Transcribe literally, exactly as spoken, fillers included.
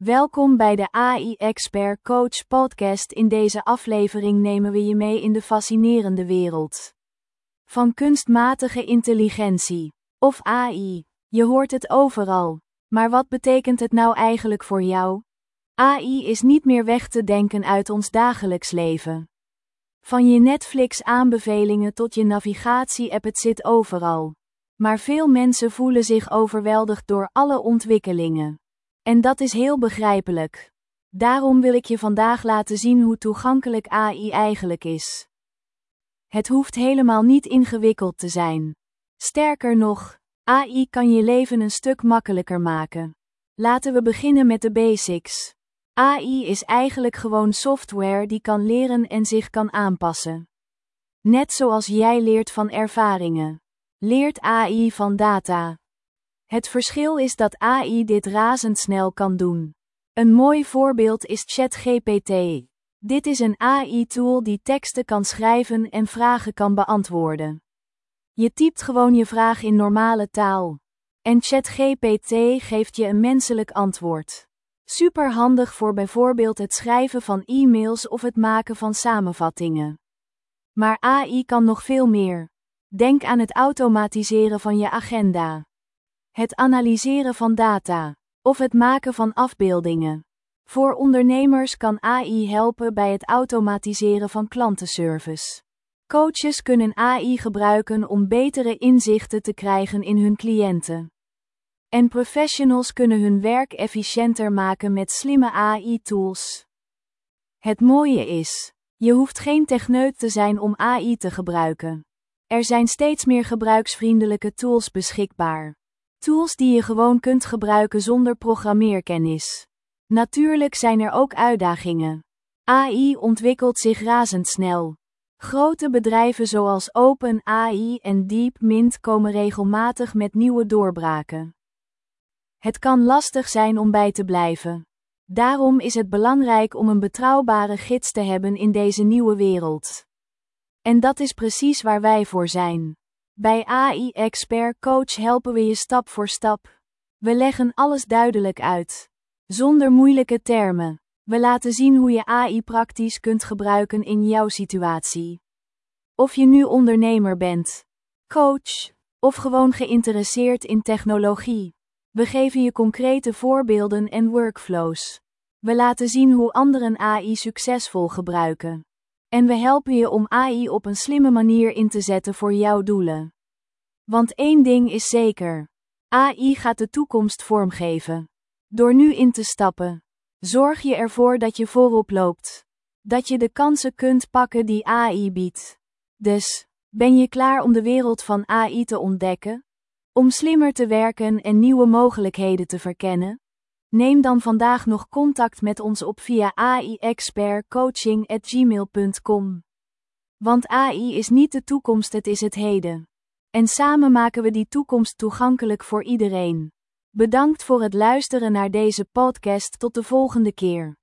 Welkom bij de A I Expert Coach podcast. In deze aflevering nemen we je mee in de fascinerende wereld van kunstmatige intelligentie, of A I. Je hoort het overal. Maar wat betekent het nou eigenlijk voor jou? A I is niet meer weg te denken uit ons dagelijks leven. Van je Netflix-aanbevelingen tot je navigatie-app, het zit overal. Maar veel mensen voelen zich overweldigd door alle ontwikkelingen. En dat is heel begrijpelijk. Daarom wil ik je vandaag laten zien hoe toegankelijk A I eigenlijk is. Het hoeft helemaal niet ingewikkeld te zijn. Sterker nog, A I kan je leven een stuk makkelijker maken. Laten we beginnen met de basics. A I is eigenlijk gewoon software die kan leren en zich kan aanpassen. Net zoals jij leert van ervaringen, leert A I van data. Het verschil is dat A I dit razendsnel kan doen. Een mooi voorbeeld is ChatGPT. Dit is een A I-tool die teksten kan schrijven en vragen kan beantwoorden. Je typt gewoon je vraag in normale taal. En ChatGPT geeft je een menselijk antwoord. Super handig voor bijvoorbeeld het schrijven van e-mails of het maken van samenvattingen. Maar A I kan nog veel meer. Denk aan het automatiseren van je agenda, het analyseren van data, of het maken van afbeeldingen. Voor ondernemers kan A I helpen bij het automatiseren van klantenservice. Coaches kunnen A I gebruiken om betere inzichten te krijgen in hun cliënten. En professionals kunnen hun werk efficiënter maken met slimme A I-tools. Het mooie is, je hoeft geen techneut te zijn om A I te gebruiken. Er zijn steeds meer gebruiksvriendelijke tools beschikbaar. Tools die je gewoon kunt gebruiken zonder programmeerkennis. Natuurlijk zijn er ook uitdagingen. A I ontwikkelt zich razendsnel. Grote bedrijven zoals OpenAI en DeepMind komen regelmatig met nieuwe doorbraken. Het kan lastig zijn om bij te blijven. Daarom is het belangrijk om een betrouwbare gids te hebben in deze nieuwe wereld. En dat is precies waar wij voor zijn. Bij A I Expert Coach helpen we je stap voor stap. We leggen alles duidelijk uit. Zonder moeilijke termen. We laten zien hoe je A I praktisch kunt gebruiken in jouw situatie. Of je nu ondernemer bent, coach, of gewoon geïnteresseerd in technologie. We geven je concrete voorbeelden en workflows. We laten zien hoe anderen A I succesvol gebruiken. En we helpen je om A I op een slimme manier in te zetten voor jouw doelen. Want één ding is zeker. A I gaat de toekomst vormgeven. Door nu in te stappen, zorg je ervoor dat je voorop loopt. Dat je de kansen kunt pakken die A I biedt. Dus, ben je klaar om de wereld van A I te ontdekken? Om slimmer te werken en nieuwe mogelijkheden te verkennen? Neem dan vandaag nog contact met ons op via a i expert coaching at gmail punt com. Want A I is niet de toekomst, het is het heden. En samen maken we die toekomst toegankelijk voor iedereen. Bedankt voor het luisteren naar deze podcast. Tot de volgende keer.